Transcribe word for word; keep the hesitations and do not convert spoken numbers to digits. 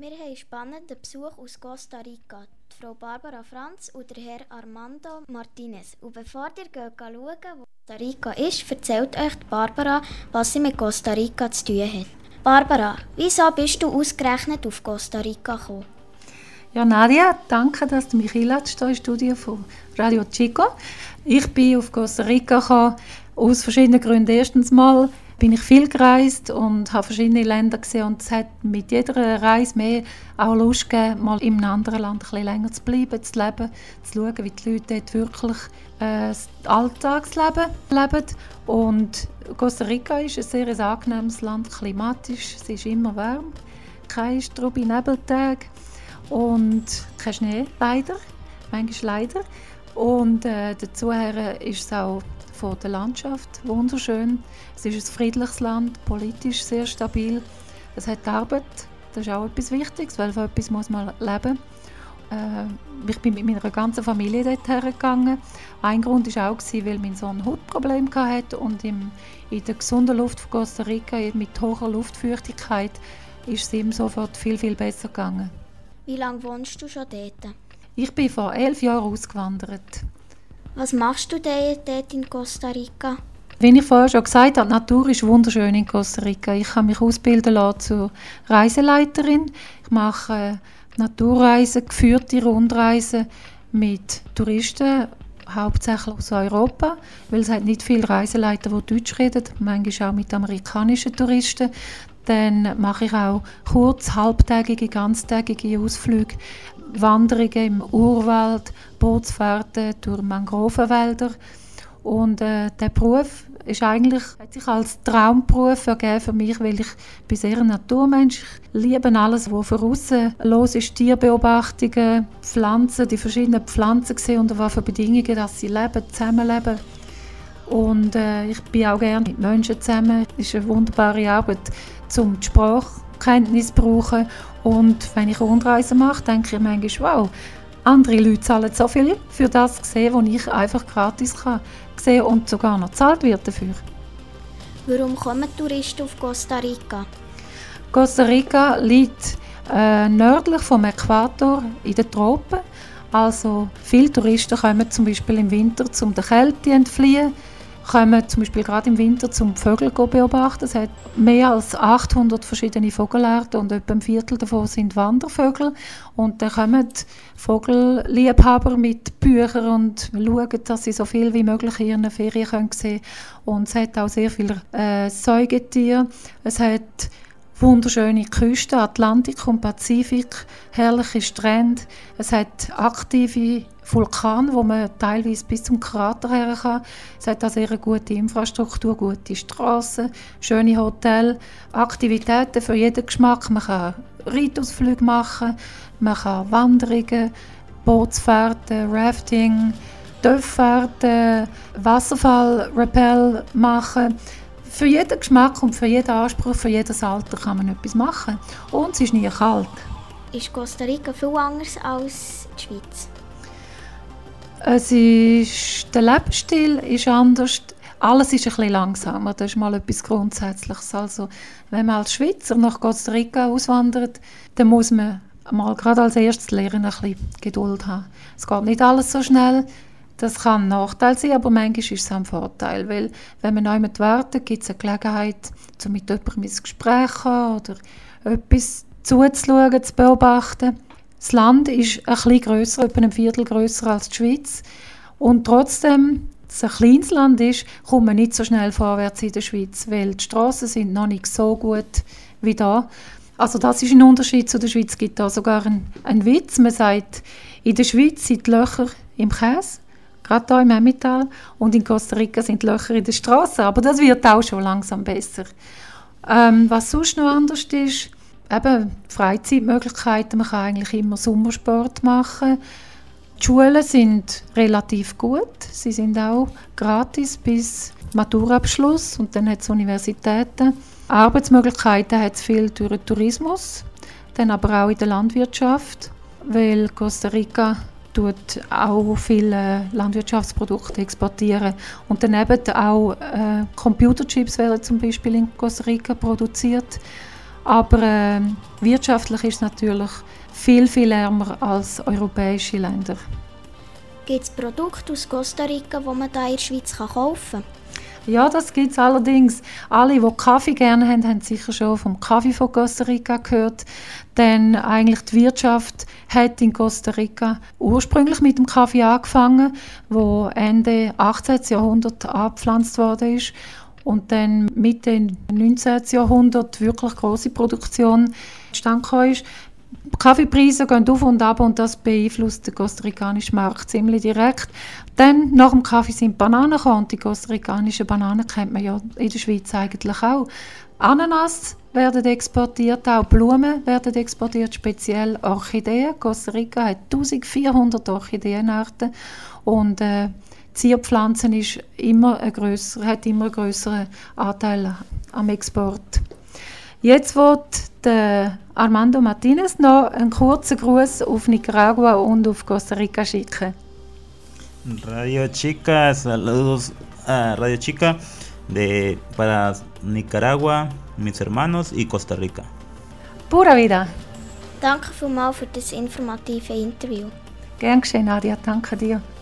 Wir haben einen spannenden Besuch aus Costa Rica, die Frau Barbara Franz und der Herr Armando Martinez. Und bevor ihr geht schauen, wo Costa Rica ist, erzählt euch Barbara, was sie mit Costa Rica zu tun hat. Barbara, wieso bist du ausgerechnet auf Costa Rica gekommen? Ja, Nadia, danke, dass du mich einlädst hier im Studio von Radio Chico. Ich bin auf Costa Rica gekommen, aus verschiedenen Gründen. Erstens mal bin ich viel gereist und habe verschiedene Länder gesehen und es hat mit jeder Reise mehr auch Lust gegeben, mal in einem anderen Land ein bisschen länger zu bleiben, zu leben, zu schauen, wie die Leute dort wirklich äh, das Alltagsleben leben. Und Costa Rica ist ein sehr angenehmes Land, klimatisch, es ist immer warm, keine strube Nebeltage und kein Schnee, leider, manchmal leider. Und äh, dazu ist es auch von der Landschaft wunderschön. Es ist ein friedliches Land, politisch sehr stabil. Es hat Arbeit, das ist auch etwas Wichtiges, weil von etwas muss man leben. Äh, ich bin mit meiner ganzen Familie dort hergegangen. Ein Grund war auch, weil mein Sohn Hautprobleme hatte und im, in der gesunden Luft von Costa Rica mit hoher Luftfeuchtigkeit ist es ihm sofort viel, viel besser gegangen. Wie lange wohnst du schon dort? Ich bin vor elf Jahren ausgewandert. Was machst du denn dort in Costa Rica? Wie ich vorher schon gesagt habe, die Natur ist wunderschön in Costa Rica. Ich habe mich ausbilden lassen zur Reiseleiterin. Ich mache Naturreisen, geführte Rundreisen mit Touristen, hauptsächlich aus Europa, weil es hat nicht viele Reiseleiter, die Deutsch reden, manchmal auch mit amerikanischen Touristen. Dann mache ich auch kurz-, halbtägige, ganztägige Ausflüge, Wanderungen im Urwald, Bootsfahrten durch Mangrovenwälder. Und äh, der Beruf ist eigentlich, hat sich als Traumberuf ergeben für mich, weil ich bin sehr ein Naturmensch. Ich liebe alles, was von außen los ist, Tierbeobachtungen, Pflanzen, die verschiedenen Pflanzen sehen, unter welchen Bedingungen dass sie leben, zusammenleben. Und äh, ich bin auch gerne mit Menschen zusammen. Es ist eine wunderbare Arbeit, um die Sprachkenntnis zu brauchen. Und wenn ich Rundreisen mache, denke ich manchmal, wow, andere Leute zahlen so viel für das sehen, was ich einfach gratis kann sehen und sogar noch gezahlt wird dafür. Warum kommen Touristen auf Costa Rica? Costa Rica liegt äh, nördlich vom Äquator in den Tropen. Also viele Touristen kommen zum Beispiel im Winter, um der Kälte zu entfliehen. Kommen zum Beispiel gerade im Winter zum Vögel beobachten. Es hat mehr als achthundert verschiedene Vogelarten und etwa ein Viertel davon sind Wandervögel. Und dann kommen Vogelliebhaber mit Büchern und schauen, dass sie so viel wie möglich in ihren Ferien sehen können. Und es hat auch sehr viele äh, Säugetiere. Es hat wunderschöne Küsten, Atlantik und Pazifik, herrliche Strände. Es hat aktive Vulkane, wo man teilweise bis zum Krater her kann. Es hat also eine gute Infrastruktur, gute Straßen, schöne Hotels, Aktivitäten für jeden Geschmack. Man kann Reitausflüge machen, man kann Wanderungen, Bootsfahrten, Rafting, Töpffahrten, Wasserfall-Rappel machen. Für jeden Geschmack und für jeden Anspruch, für jedes Alter kann man etwas machen. Und es ist nie kalt. Ist Costa Rica viel anders als die Schweiz? Es ist, der Lebensstil ist anders. Alles ist ein bisschen langsamer. Das ist mal etwas Grundsätzliches. Also, wenn man als Schweizer nach Costa Rica auswandert, dann muss man mal gerade als erstes lernen, ein bisschen Geduld haben. Es geht nicht alles so schnell. Das kann ein Nachteil sein, aber manchmal ist es ein Vorteil. Weil, wenn man jemanden wartet, gibt es eine Gelegenheit, um mit jemandem ins Gespräch zu kommen oder etwas zuzuschauen, zu beobachten. Das Land ist ein bisschen grösser, etwa ein Viertel grösser als die Schweiz. Und trotzdem, dass es ein kleines Land ist, kommt man nicht so schnell vorwärts in der Schweiz, weil die Strassen sind noch nicht so gut wie da. Also das ist ein Unterschied zu der Schweiz. Es gibt da sogar einen, einen Witz. Man sagt, in der Schweiz sind die Löcher im Käse, gerade hier im Emmental, und in Costa Rica sind die Löcher in der Straße. Aber das wird auch schon langsam besser. Ähm, was sonst noch anders ist, eben Freizeitmöglichkeiten. Man kann eigentlich immer Sommersport machen. Die Schulen sind relativ gut. Sie sind auch gratis bis Maturabschluss und dann hat es Universitäten. Arbeitsmöglichkeiten hat es viel durch den Tourismus, dann aber auch in der Landwirtschaft, weil Costa Rica tut auch viele Landwirtschaftsprodukte exportieren. Und daneben auch äh, Computerchips werden zum Beispiel in Costa Rica produziert. Aber äh, wirtschaftlich ist es natürlich viel, viel ärmer als europäische Länder. Gibt es Produkte aus Costa Rica, die man hier in der Schweiz kaufen kann? Ja, das gibt es allerdings. Alle, die Kaffee gerne haben, haben sicher schon vom Kaffee von Costa Rica gehört. Denn eigentlich die Wirtschaft hat in Costa Rica ursprünglich mit dem Kaffee angefangen, wo Ende achtzehnten. Jahrhundert angepflanzt worden ist. Und dann Mitte neunzehnten. Jahrhundert wirklich grosse Produktion zustande gekommen ist. Die Kaffeepreise gehen auf und ab und das beeinflusst den kostarikanischen Markt ziemlich direkt. Dann, nach dem Kaffee sind Bananen gekommen und die kostarikanischen Bananen kennt man ja in der Schweiz eigentlich auch. Ananas werden exportiert, auch Blumen werden exportiert, speziell Orchideen. Costa Rica hat eintausendvierhundert Orchideenarten und äh, Zierpflanzen ist immer ein grösser, hat immer einen grösseren Anteil am Export. Jetzt wird der Armando Martinez noch einen kurzen Gruß auf Nicaragua und auf Costa Rica schicken. Radio Chica, saludos a Radio Chica de, para Nicaragua, mis hermanos y Costa Rica. Pura vida. Danke vielmals für das informative Interview. Gern geschehen, Nadia. Danke dir.